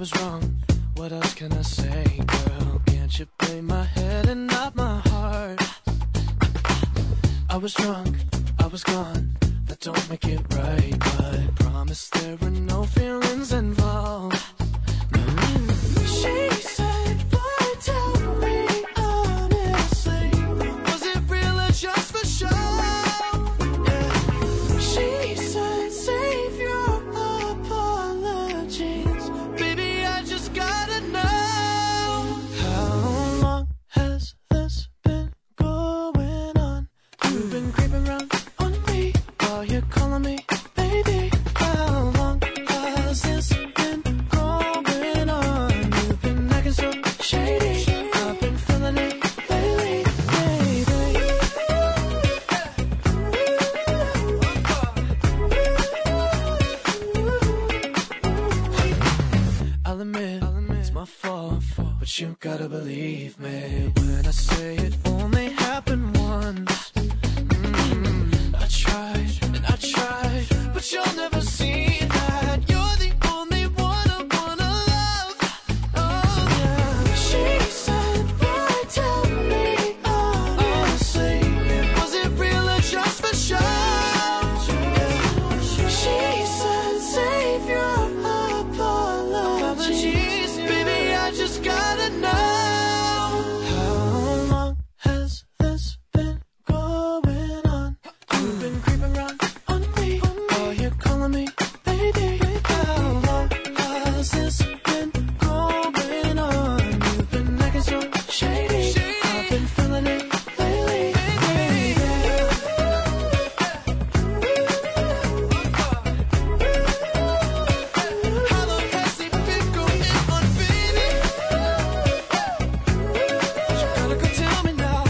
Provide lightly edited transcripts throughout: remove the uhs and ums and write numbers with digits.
was wrong. What else can I say, girl? Can't you play my head and not my heart? I was drunk, I was gone. That don't make it right, but promise there were no feelings involved. She said, boy, tell me honestly, was it real or just for show? Yeah. She said, save your apologies, baby, I just gotta know. How long has this been going on? You've been creeping around on me while you're calling me baby. How long has this been going on? You've been acting so shady, I've been feeling it lately, baby. I'll admit, it's my fault, but you gotta believe me when I say it only happened once. I tried, and I tried, but you'll never see that. You're the only one I wanna love. Oh yeah. She said, boy, tell me honestly, was it real or just for show? She said, save your apologies, baby, I just gotta know. How long has this been going on? You've been creeping around on me while you're calling me baby. How long has this been going on? You've been acting so shady, I've been feeling it lately, baby. How long has it been going on, baby? You gotta go tell me now.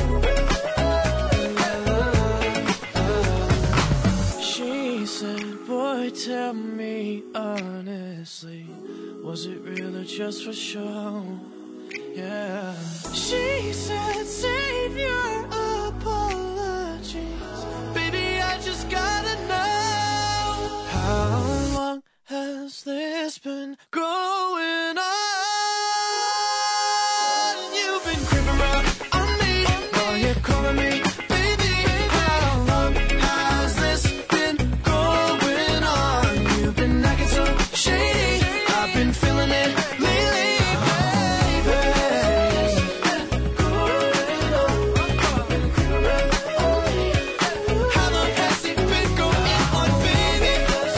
She said, boy, tell me honestly, was it real or just for show? Yeah. She said, save your apologies, baby, I just gotta know. How long has this been going on? You've been creeping around on me while you're calling me baby. How long has this been going on? You've been acting so shady, I've been feeling it lately, baby. Going on, been creeping around on me. How long has it been going on, baby?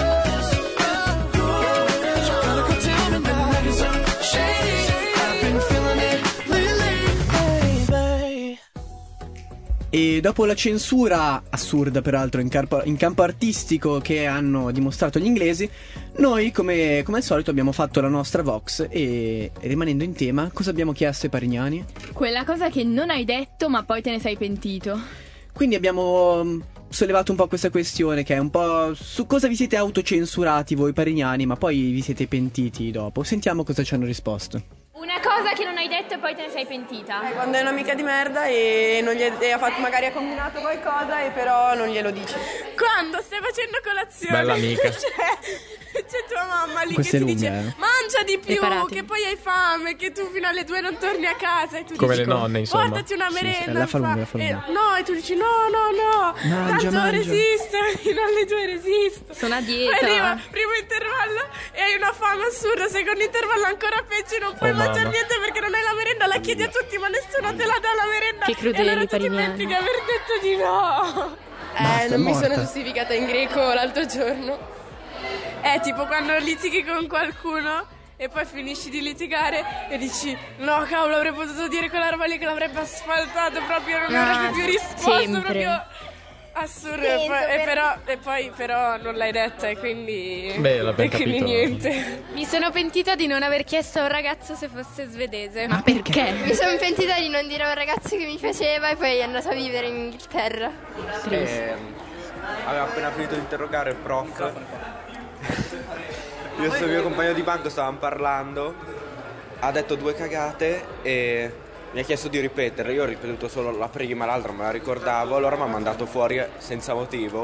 You gotta go tell me now. Acting so shady, I've been feeling it lately, baby. E dopo la censura assurda peraltro in campo artistico che hanno dimostrato gli inglesi, noi come al solito abbiamo fatto la nostra Vox e rimanendo in tema, cosa abbiamo chiesto ai parignani? Quella cosa che non hai detto ma poi te ne sei pentito. Quindi abbiamo sollevato un po' questa questione che è un po' su cosa vi siete autocensurati voi parignani ma poi vi siete pentiti dopo. Sentiamo cosa ci hanno risposto. Una cosa che non hai detto e poi te ne sei pentita. Quando è un'amica di merda e non gli e ha fatto, magari ha combinato qualcosa e però non glielo dice. Quando stai facendo colazione, bella amica, c'è tua mamma lì Queste che ti lunghe, dice mangia di più, Preparati. che poi hai fame, che tu fino alle 2 non torni a casa e tu come dici le nonne, insomma. portati una merenda. la fa lunga. No, e tu dici no, Mangia. tanto resisto, fino alle 2 resisto. Sono a dieta. Poi arriva primo intervallo e hai una fame assurda, secondo intervallo ancora peggio, non puoi mangiare mamma. niente perché non hai la merenda, la chiedi a tutti ma nessuno te la dà la merenda. Che crudeli, e allora tu ti parignani. metti che aver detto di no. Basta, è Non mi morta. sono giustificata in greco l'altro giorno. È tipo quando litighi con qualcuno e poi finisci di litigare e dici no cavolo, avrei potuto dire quella roba lì che l'avrebbe asfaltato proprio, non mi avrebbe più risposto, sempre. proprio assurdo. E poi però non l'hai detta e quindi Beh, l'abbiamo e quindi capito. niente. Mi sono pentita di non aver chiesto a un ragazzo se fosse svedese. Ma perché? Mi sono pentita di non dire a un ragazzo che mi piaceva e poi è andato a vivere in Inghilterra. Aveva appena finito di interrogare il prof. Io e il mio compagno di banco stavamo parlando, ha detto 2 cagate e mi ha chiesto di ripetere. Io ho ripetuto solo la prima, l'altra me la ricordavo, allora mi ha mandato fuori senza motivo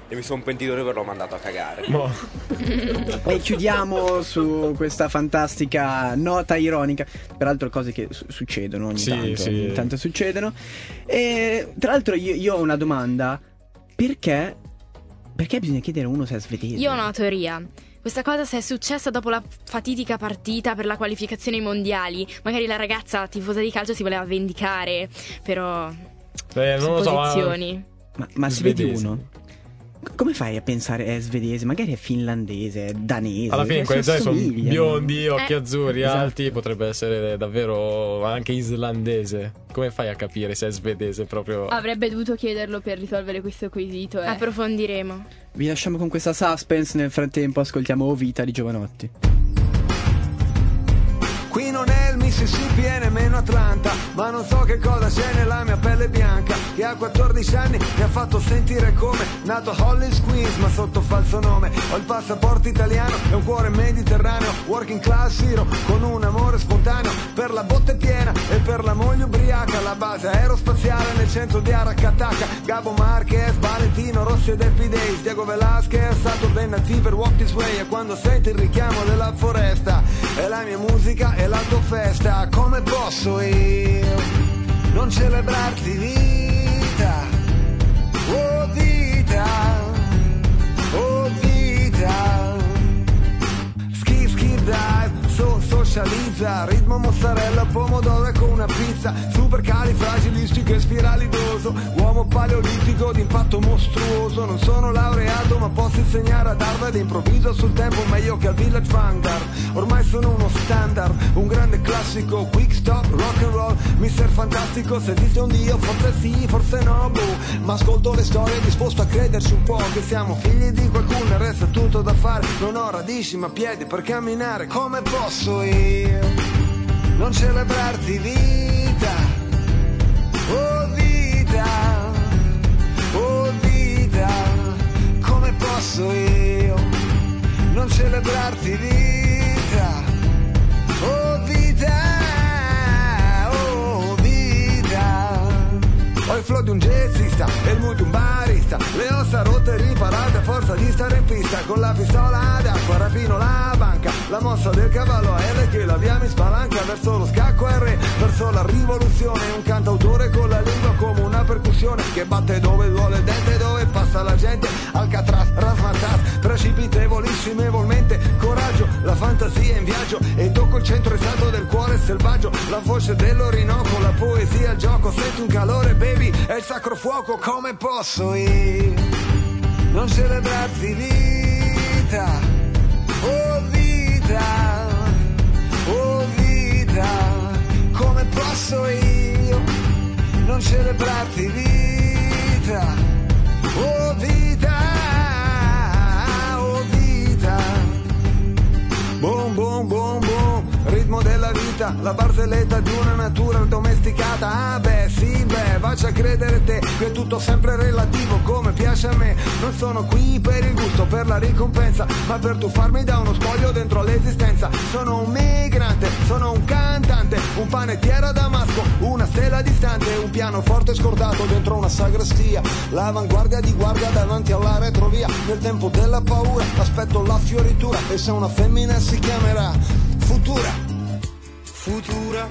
e mi sono pentito di averlo mandato a cagare. Mo. E chiudiamo su questa fantastica nota ironica. Peraltro cose che succedono ogni tanto succedono. E tra l'altro io ho una domanda. Perché bisogna chiedere a uno se è svedese? Io ho una teoria. Questa cosa se è successa dopo la fatidica partita per la qualificazione ai mondiali. Magari la ragazza tifosa di calcio si voleva vendicare, però non lo so, ma se vedi uno, come fai a pensare è svedese? Magari è finlandese, è danese. Alla fine in quelle zone sono biondi, occhi azzurri, esatto. alti. Potrebbe essere davvero anche islandese. Come fai a capire se è svedese proprio? Avrebbe dovuto chiederlo per risolvere questo quesito. Approfondiremo. Vi lasciamo con questa suspense. Nel frattempo ascoltiamo O Vita di Giovanotti. Qui non è il Mississippi e nemmeno Atlanta, ma non so che cosa c'è nella mia pelle bianca, che a 14 anni mi ha fatto sentire come nato a Hollis Queens, ma sotto falso nome. Ho il passaporto italiano e un cuore mediterraneo, working class hero, con un amore spontaneo per la botte piena e per la moglie ubriaca. La base aerospaziale nel centro di Aracataca, Gabo Marquez, Valentino Rossi ed Happy Days, Diego Velasquez, Saturday Night Fever, Walk This Way. E quando senti il richiamo della foresta, è la mia musica e la tua festa. Come posso io non celebrarti vita? Oh vita, oh vita. Skip dive, socializza, ritmo mozzarella, pomodoro con una pizza, super califragilistico e spiralidoso, uomo paleolitico d'impatto mostruoso. Non sono laureato ma posso insegnare ad Harvard, improvviso sul tempo meglio che al Village Vanguard. Ormai sono uno standard, un grande classico, quick stop, rock and roll, Mr. Fantastico. Se esiste un Dio forse sì, forse no, boh. Ma ascolto le storie disposto a crederci un po', che siamo figli di qualcuno e resta tutto da fare. Non ho radici ma piedi per camminare. Come posso io non celebrarti vita? Oh vita, oh vita. Come posso io non celebrarti vita? Oh vita, oh vita. Ho il flow di un jazzista e il mood di un barista, le ossa rotte e riparate a forza di stare in pista. Con la pistola d'acqua rapino la banca, la mossa del cavallo a L che la via mi spalanca verso lo scacco R, verso la rivoluzione. Un cantautore con la lingua come una percussione che batte dove duole il dente, dove passa la gente. Alcatraz, razzmataz, precipitevolissimevolmente, coraggio, la fantasia in viaggio e tocco il centro esatto del cuore selvaggio. La voce dell'Orinoco, la poesia, il gioco, senti un calore baby, è il sacro fuoco. Come posso io non celebrarti vita? Oh vita, oh vita. Come posso io non celebrarti vita? Oh vita, oh vita. Boom, boom, boom, boom, ritmo della vita, la barzelletta di una natura domesticata. Ah beh, sì, beh, faccia credere te che è tutto sempre relativo come piace a me. Non sono qui per il gusto, per la ricompensa, ma per tuffarmi da uno spoglio dentro l'esistenza. Sono un migrante, sono un cantante, un panettiere a Damasco, una stella distante, un pianoforte scordato dentro una sagrestia, l'avanguardia di guardia davanti alla retrovia. Nel tempo della paura aspetto la fioritura, e se una femmina si chiamerà Futura, Futura.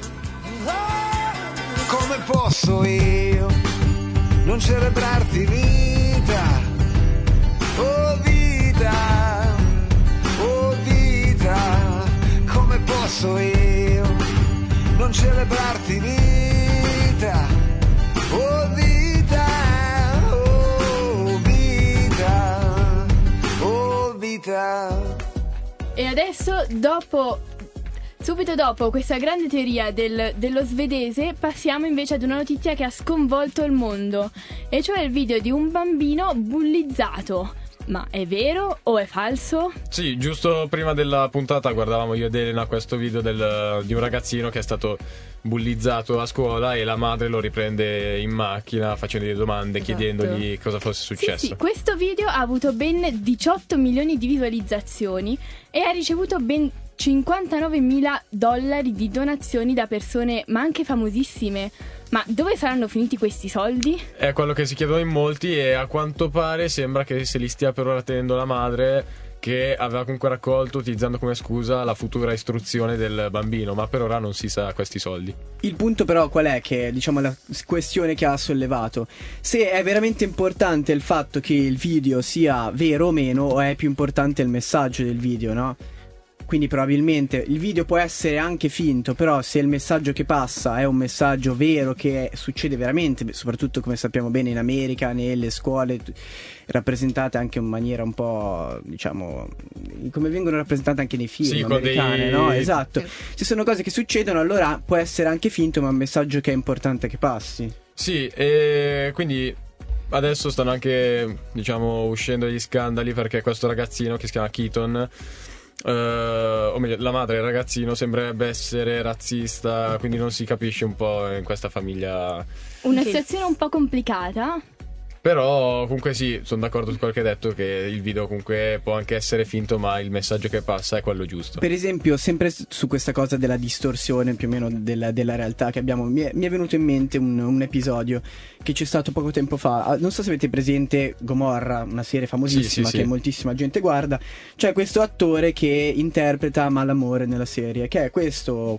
Come posso io non celebrarti vita? Oh vita, oh vita. Come posso io non celebrarti vita? Oh vita, oh vita, oh vita. E adesso subito dopo questa grande teoria dello svedese, passiamo invece ad una notizia che ha sconvolto il mondo, e cioè il video di un bambino bullizzato. Ma è vero o è falso? Sì, giusto prima della puntata guardavamo io ed Elena questo video di un ragazzino che è stato bullizzato a scuola, e la madre lo riprende in macchina facendogli domande, esatto, chiedendogli cosa fosse successo. Sì, questo video ha avuto ben 18 milioni di visualizzazioni e ha ricevuto ben $59.000 di donazioni da persone, ma anche famosissime. Ma dove saranno finiti questi soldi? È quello che si chiedono in molti, e a quanto pare sembra che se li stia per ora tenendo la madre, che aveva comunque raccolto utilizzando come scusa la futura istruzione del bambino, ma per ora non si sa questi soldi. Il punto però qual è, che diciamo la questione che ha sollevato: se è veramente importante il fatto che il video sia vero o meno, o è più importante il messaggio del video, no? Quindi probabilmente il video può essere anche finto, però se il messaggio che passa è un messaggio vero, che succede veramente, soprattutto come sappiamo bene in America, nelle scuole rappresentate anche in maniera un po', diciamo, come vengono rappresentate anche nei film americani, no? Esatto. Se sono cose che succedono, allora può essere anche finto, ma è un messaggio che è importante che passi. Sì, e quindi adesso stanno anche, diciamo, uscendo degli scandali, perché questo ragazzino che si chiama Keaton, o meglio, la madre del ragazzino sembrerebbe essere razzista, quindi non si capisce un po' in questa famiglia. Una situazione un po' complicata. Però comunque sì, sono d'accordo su quello che hai detto, che il video comunque può anche essere finto, ma il messaggio che passa è quello giusto. Per esempio, sempre su questa cosa della distorsione più o meno della realtà che abbiamo, mi è venuto in mente un episodio che c'è stato poco tempo fa. Non so se avete presente Gomorra, una serie famosissima che moltissima gente guarda. C'è questo attore che interpreta Malamore nella serie, che è questo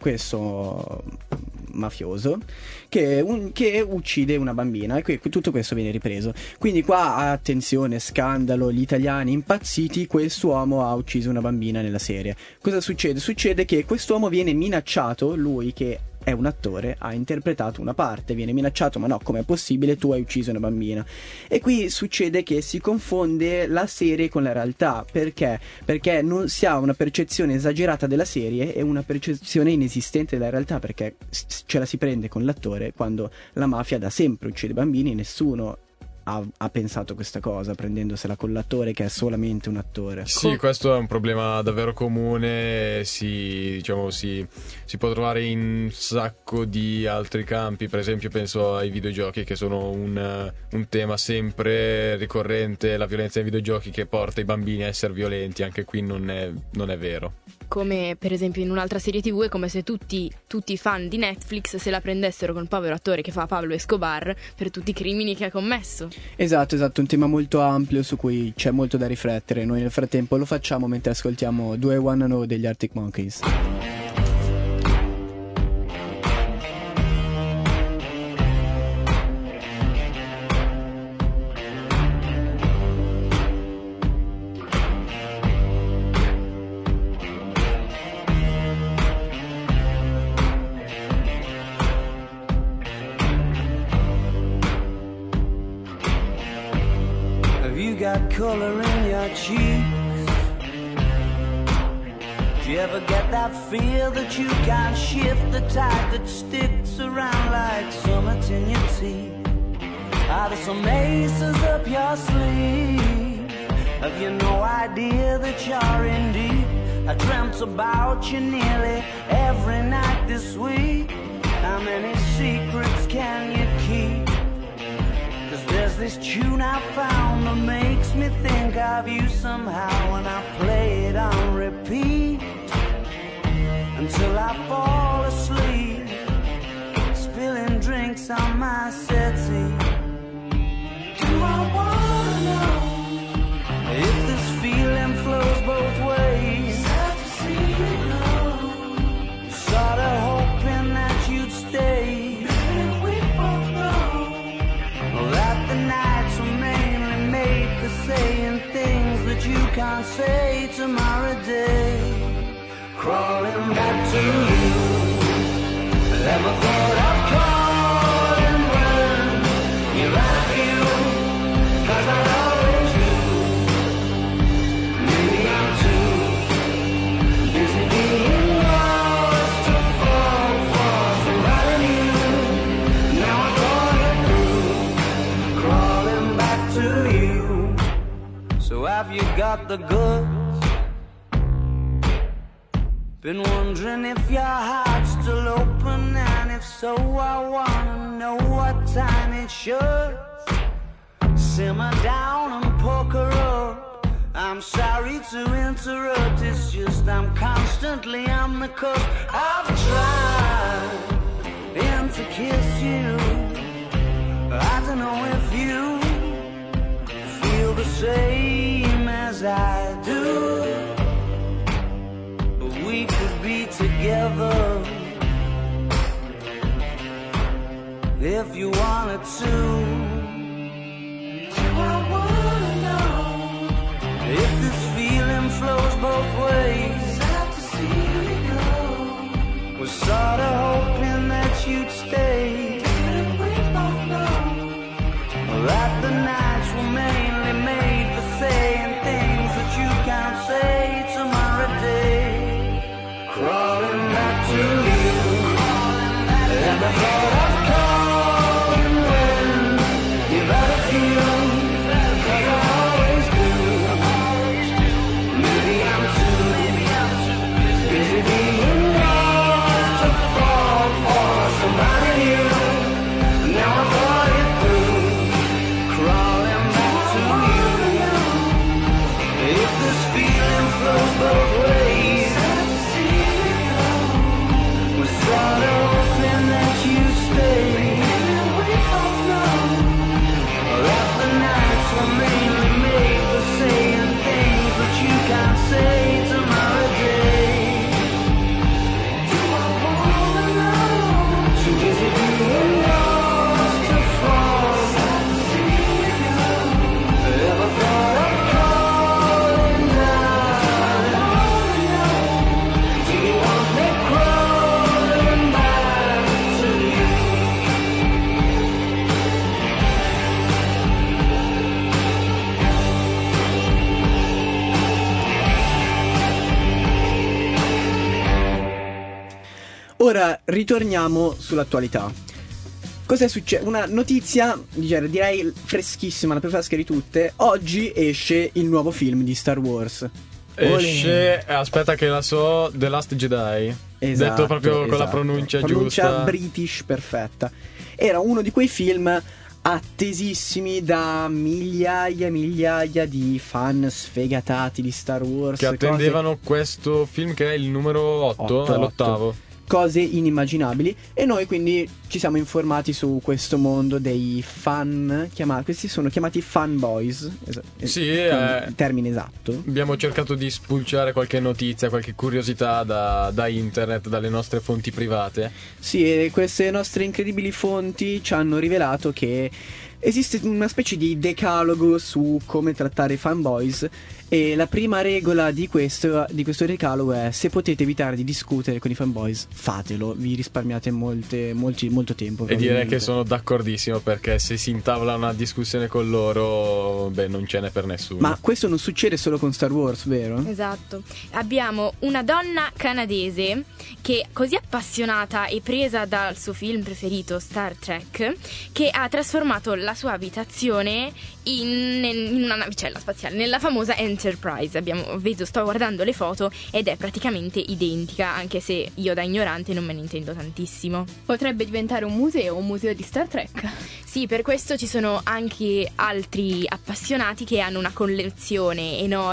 mafioso che uccide una bambina, e tutto questo viene ripreso. Quindi qua, attenzione, scandalo, gli italiani impazziti, quest'uomo ha ucciso una bambina nella serie. Cosa succede? Succede che quest'uomo viene minacciato, lui che è un attore, ha interpretato una parte, viene minacciato: ma no, com'è possibile, tu hai ucciso una bambina? E qui succede che si confonde la serie con la realtà. Perché? Perché non si ha una percezione esagerata della serie e una percezione inesistente della realtà, perché ce la si prende con l'attore, quando la mafia da sempre uccide bambini. Nessuno ha pensato questa cosa, prendendosela con l'attore che è solamente un attore. Sì, questo è un problema davvero comune, si può trovare in un sacco di altri campi. Per esempio penso ai videogiochi, che sono un tema sempre ricorrente, la violenza nei videogiochi che porta i bambini a essere violenti. Anche qui non è vero. Come per esempio in un'altra serie TV è come se tutti i fan di Netflix se la prendessero con il povero attore che fa Pablo Escobar per tutti i crimini che ha commesso. Esatto, un tema molto ampio su cui c'è molto da riflettere. Noi nel frattempo lo facciamo mentre ascoltiamo Do I Wanna Know degli Arctic Monkeys. Color in your cheeks. Do you ever get that feel that you can't shift, the tide that sticks around like summit in your teeth? Are there some aces up your sleeve? Have you no idea that you're in deep? I dreamt about you nearly every night this week. How many secrets can you keep? There's this tune I found that makes me think of you somehow, and I play it on repeat until I fall asleep, spilling drinks on my settee. Do I wanna know if this feeling flows both ways? Sad to see you go. Sorta hoping that you'd stay. That the nights were mainly made for saying things that you can't say tomorrow day. Crawling back to you. Never thought I'd call and run. You're like you, 'cause I always do. Maybe I'm too busy being lost to fall for somebody new. Now I thought it through. Crawling back to you. So have you got the goods? Been wondering if your heart's still open, and if so, I wanna know what time it should. Simmer down and poker up. I'm sorry to interrupt, it's just I'm constantly on the cusp. I've tried in to kiss you. I don't know if you feel the same as I do, but we could be together if you wanted to. I wanna know if this feeling flows both ways. Sad to see you go. Was sorta hoping that you'd stay. Didn't we both know that the nights were mainly made for saying things that you can't say tomorrow day. Crawling back to you, and I thought I'd come when you better feel. Ora ritorniamo sull'attualità. Cos'è successo? Una notizia, direi freschissima, la più fresca di tutte. Oggi esce il nuovo film di Star Wars. Esce, aspetta che la so, The Last Jedi. Esatto, detto proprio con la pronuncia giusta. British perfetta. Era uno di quei film attesissimi da migliaia e migliaia di fan sfegatati di Star Wars, che attendevano questo film, che è il numero 8, è l'8º. Cose inimmaginabili. E noi quindi ci siamo informati su questo mondo dei fan, questi sono chiamati fanboys. Sì, il termine esatto. Abbiamo cercato di spulciare qualche notizia, qualche curiosità da internet, dalle nostre fonti private. Sì, e queste nostre incredibili fonti ci hanno rivelato che esiste una specie di decalogo su come trattare i fanboys. E la prima regola di questo decalogo è: se potete evitare di discutere con i fanboys, fatelo, vi risparmiate molto tempo. E direi che sono d'accordissimo, perché se si intavola una discussione con loro, non ce n'è per nessuno. Ma questo non succede solo con Star Wars, vero? Esatto. Abbiamo una donna canadese che è così appassionata e presa dal suo film preferito, Star Trek, che ha trasformato la sua abitazione in una navicella spaziale, nella famosa Enterprise. Sto guardando le foto ed è praticamente identica, anche se io da ignorante non me ne intendo tantissimo. Potrebbe diventare un museo di Star Trek. Sì, per questo ci sono anche altri appassionati che hanno una collezione enorme